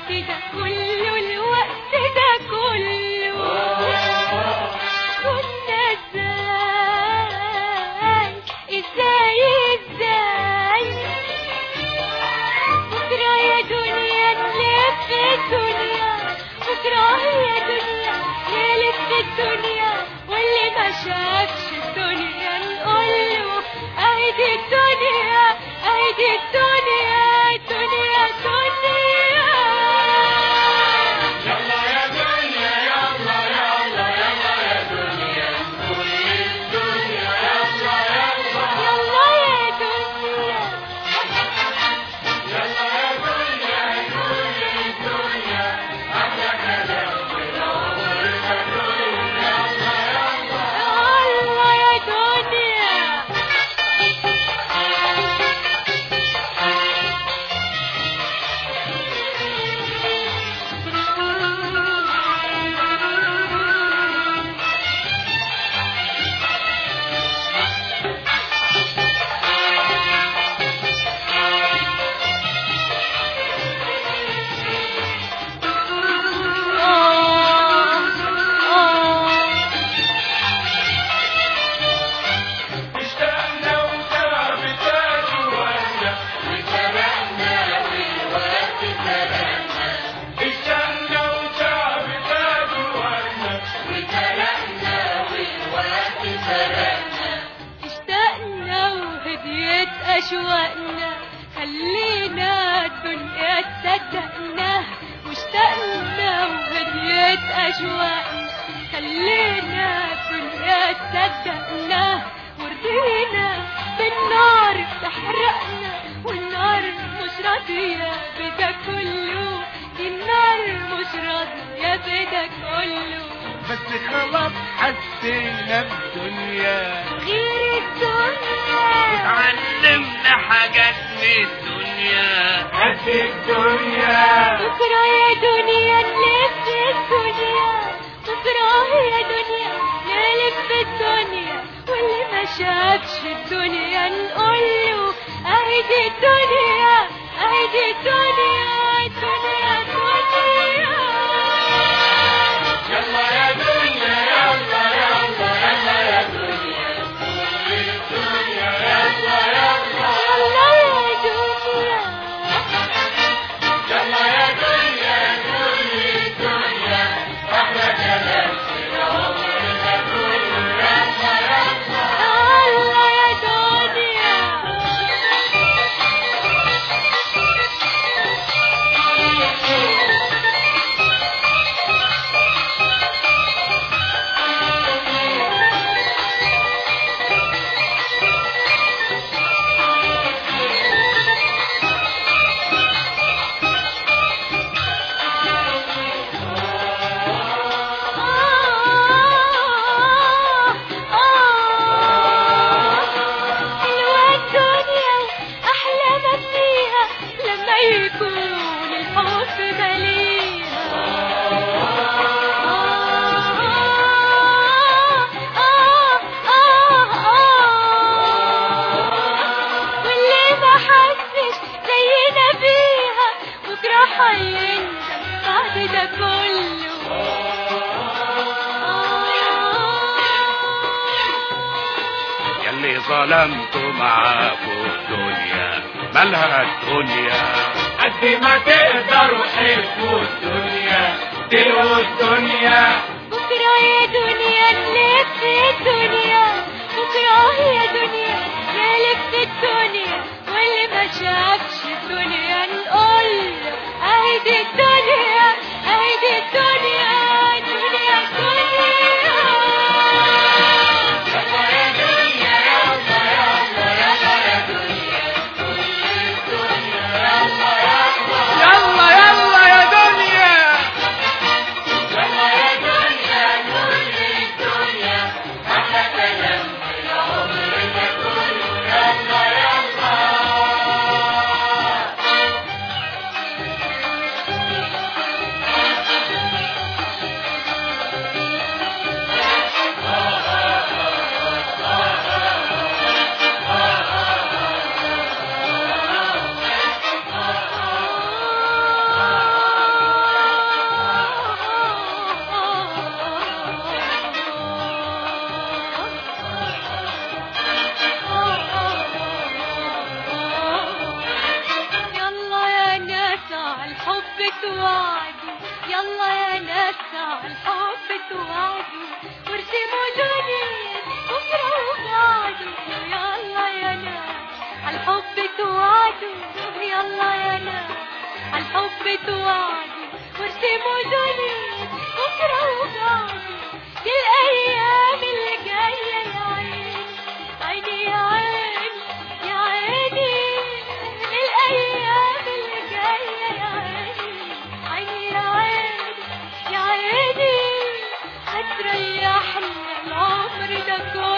ده كله الوقت ده كله كنا ازاي بكرة يا دنيا نلف الدنيا، بكرة يا دنيا نلف الدنيا، واللي ما شافش الدنيا نقوله ايدي الدنيا ايدي الدنيا الدنيا الدنيا. يلا يا دنيا يلا يلا يلا يا دنيا كل الدنيا يلا يلا يلا يا دنيا يلا يا دنيا كل الدنيا احلى كلام في العمر ده كله يلا يلا الله يا دنيا. اشتقنا وتعبت جوانا وسرقنا والوقت سرقنا اشتقنا وتعبت جوانا وسرقنا والوقت سرقنا اشتقنا وهديت أشواقنا، خلينا الدنيا تصدقنا. واشتقنا وهديت أشواقنا، خلينا الدنيا تصدقنا. ورضينا بالنار تحرقنا، والنار مش راضية بدا كله، دي النار مش راضية بدا كله. بس خلاص حسينا الدنيا غير الدنيا اتعلمنا حاجات من الدنيا قد الدنيا بكرة يا دنيا نلف الدنيا، بكرة يا دنيا نلف الدنيا، واللي ما شافش الدنيا نقوله ايدي الدنيا ايدي الدنيا الدنيا الدنيا. يلا يا دنيا يلا يلا يلا يا دنيا كل الدنيا يلا يلا الله يا دنيا يلا يا دنيا كل الدنيا احلى كلام في العمر ده كله يلا يلا الله يا دنيا. حلوة الدنيا أحلى ما فيها لما يكون الحب مليها. واللي ما حسش زينا فيها بكرة هيندم بعد ده كله. يلي ظلمتوا معاكوا الدنيا مالها الدنيا قد ما تقدروا حبوا الدنيا تلقوا الدنيا بكرة يا دنيا نلف الدنيا، بكرة يا دنيا نلف الدنيا، واللي ما شافش الدنيا نقول ايدي الدنيا ايدي الدنيا الدنيا الدنيا. يلا يا دنيا يلا يلا يلا يا دنيا كل الدنيا يلا يلا يلا يلا يا دنيا يلا يا دنيا كل الدنيا احلى كلام في العمر ده كله يلا يلا توعدوا يلا يا ناس على الحب توعدوا وارسموا دنيا بكرة وبعده يلا يا ناس على الحب توعدوا يلا يا ناس على الحب توعدوا وارسموا دنيا بكرة وبعده دي الأيام اللي جاية يا عيني عيني يا عيني يا عيني الأيام اللي جاية يا عيني عيني يا عيني يا عيني هتريحنا العمر ده كله